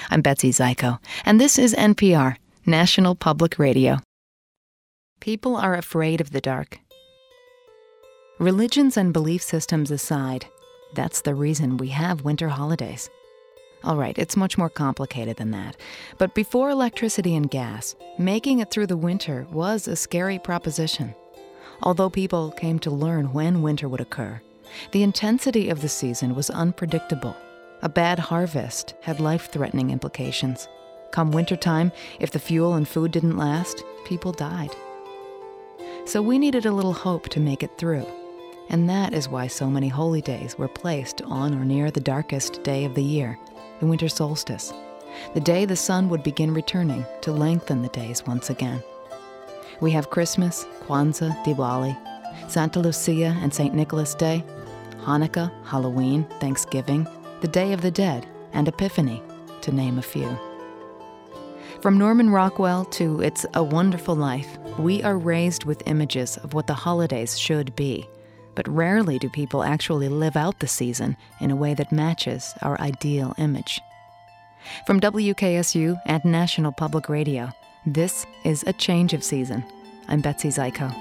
I'm Betsy Zyko, and this is NPR, National Public Radio. People are afraid of the dark. Religions and belief systems aside, that's the reason we have winter holidays. All right, it's much more complicated than that. But before electricity and gas, making it through the winter was a scary proposition. Although people came to learn when winter would occur, the intensity of the season was unpredictable. A bad harvest had life-threatening implications. Come wintertime, if the fuel and food didn't last, people died. So we needed a little hope to make it through. And that is why so many holy days were placed on or near the darkest day of the year, the winter solstice, the day the sun would begin returning to lengthen the days once again. We have Christmas, Kwanzaa, Diwali, Santa Lucia and St. Nicholas Day, Hanukkah, Halloween, Thanksgiving, the Day of the Dead, and Epiphany, to name a few. From Norman Rockwell to It's a Wonderful Life, we are raised with images of what the holidays should be, but rarely do people actually live out the season in a way that matches our ideal image. From WKSU and National Public Radio, this is A Change of Season. I'm Betsy Zyko.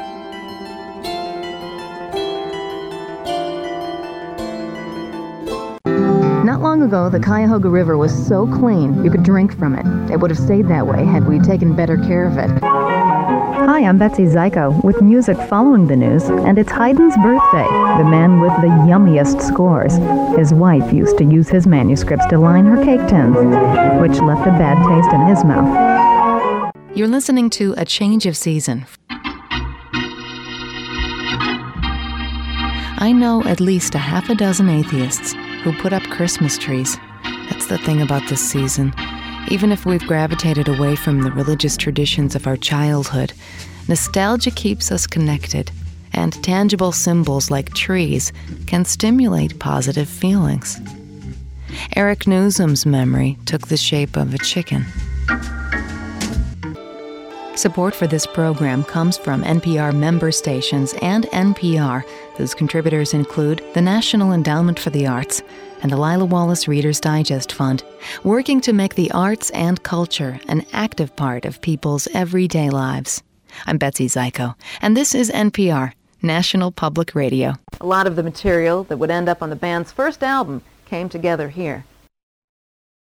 Not long ago, the Cuyahoga River was so clean you could drink from it. It would have stayed that way had we taken better care of it. Hi, I'm Betsy Zyko with music following the news, and it's Haydn's birthday, the man with the yummiest scores. His wife used to use his manuscripts to line her cake tins, which left a bad taste in his mouth. You're listening to A Change of Season. I know at least a half a dozen atheists who put up Christmas trees. That's the thing about this season. Even if we've gravitated away from the religious traditions of our childhood, nostalgia keeps us connected, and tangible symbols like trees can stimulate positive feelings. Eric Newsom's memory took the shape of a chicken. Support for this program comes from NPR member stations and NPR, whose contributors include the National Endowment for the Arts and the Lila Wallace Reader's Digest Fund, working to make the arts and culture an active part of people's everyday lives. I'm Betsy Zyko, and this is NPR, National Public Radio. A lot of the material that would end up on the band's first album came together here.